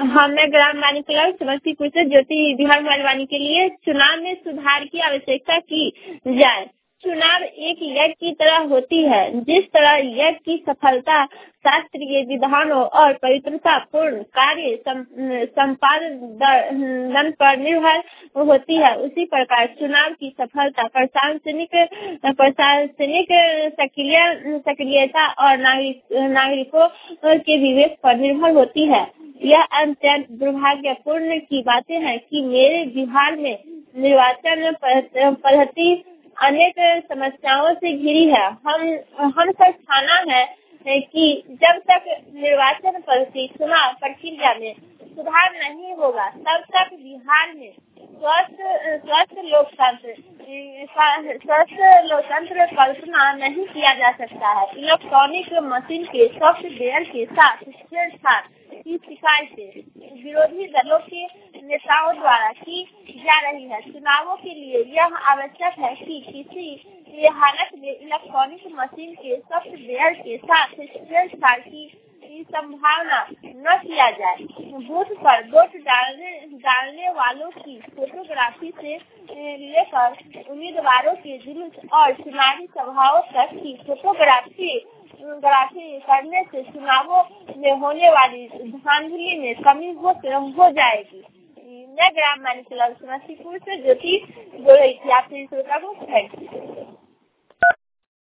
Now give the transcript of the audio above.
हाँ, मैं ग्राम मानिकलाल समस्तीपुर से ज्योति बिहार मालवानी के लिए चुनाव में सुधार की आवश्यकता की जाए। चुनाव एक यज्ञ की तरह होती है। जिस तरह यज्ञ की सफलता शास्त्रीय विधानों और पवित्रता पूर्ण कार्य संपादन पर निर्भर होती है, उसी प्रकार चुनाव की सफलता प्रशासनिक सक्रियता और नागरिकों के विवेक पर निर्भर होती है। यह अत्यंत दुर्भाग्यपूर्ण की बातें हैं कि मेरे बिहार में निर्वाचन पद्धति अनेक समस्याओं से घिरी है। हम सब ठाना है कि जब तक निर्वाचन पद्धति चुनाव प्रक्रिया में सुधार नहीं होगा, तब तक बिहार में स्वस्थ लोकतंत्र कल्पना नहीं किया जा सकता है। इलेक्ट्रॉनिक मशीन के सॉफ्टवेयर के साथ छेड़छाड़ की शिकायतें विरोधी दलों के नेताओं द्वारा की जा रही है। चुनावों के लिए यह आवश्यक है कि किसी हालत में इलेक्ट्रॉनिक मशीन के सॉफ्टवेयर के साथ छेड़छाड़ की संभावना न किया जाए। बूथ पर वोट डालने वालों की फोटोग्राफी से लेकर उम्मीदवारों के जुलूस और चुनावी सभाओं तक की फोटोग्राफी करने से चुनावों में होने वाली धांधली में कमी हो जाएगी। मैं ग्राम मानिकलाल समस्तीपुर से ज्योति बोल रही थी। आपसे थैंक यू।